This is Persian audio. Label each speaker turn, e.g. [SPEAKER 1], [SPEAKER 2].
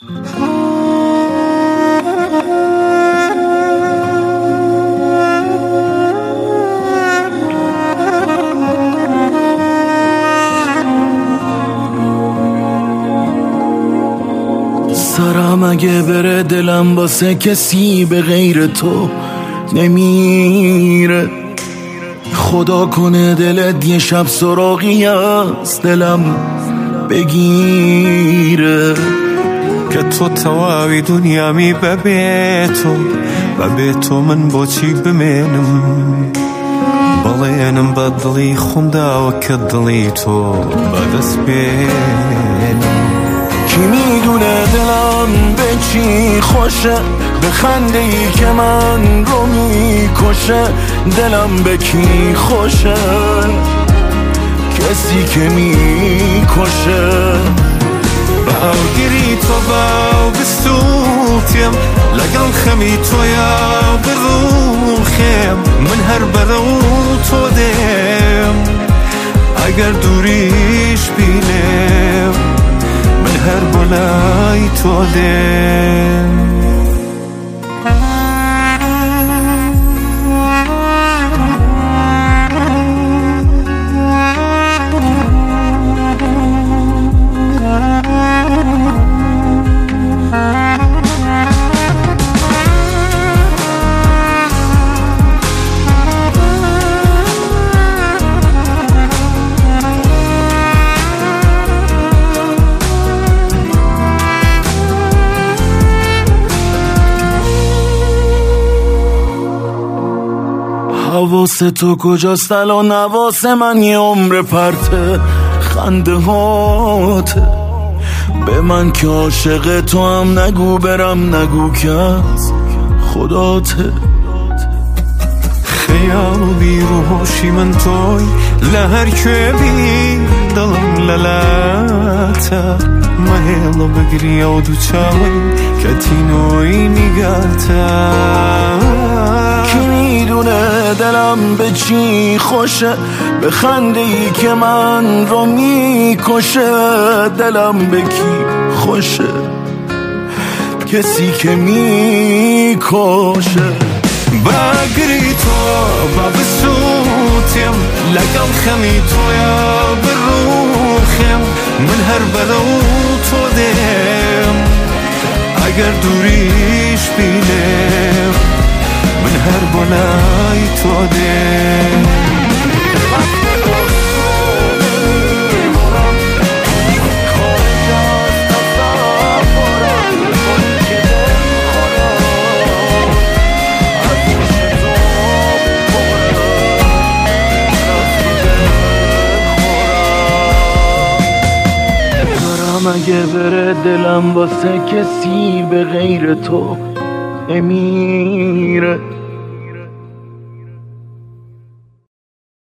[SPEAKER 1] سرم اگه بره دلم واسه کسی به غیر تو نمیره. خدا کنه دلت یه شب سراغی از دلم بگیره
[SPEAKER 2] که تو تواوی دنیامی به تو من با چی بمینم بڵێنم بە دڵی خۆمداوە کە دڵی تۆ بەدەست بێنم.
[SPEAKER 1] کی میدونه دلم به چی خوشه، به خنده ای که من رو میکشه. دلم به کی خوشه، کسی که میکشه.
[SPEAKER 2] باوگیری تو باو بستوتیم لەگەڵ خەمی تۆیا بڕوخێم من هەر بەرەو تۆ دێم ئەگەر دووریش بینێم من هەر بۆ لای تۆ دێم.
[SPEAKER 1] حواس تو کجاست الان؟ حواس من یه عمر پرته خنده هاته. به من که عاشق تو هم نگو برم، نگو که از خداته.
[SPEAKER 2] خیال و بیروحشی من توی لهر که بی دلم للاته مهلا بگری و دو چاوی کتینوی نگاته.
[SPEAKER 1] کی میدونه دلم به چی خوشه، به خنده ای که من رو میکشه. دلم به کی خوشه، کسی که میکشه.
[SPEAKER 2] باگری تو با بسوتیم لەگەڵ خەمی تۆیا بڕوخێم من هەر بەرەو تۆ دێم ئەگەر دووریش بینێم من هەر بۆ لای تۆ دێم.
[SPEAKER 1] اگه بره دلم واسه کسی به غیر تو نمیره.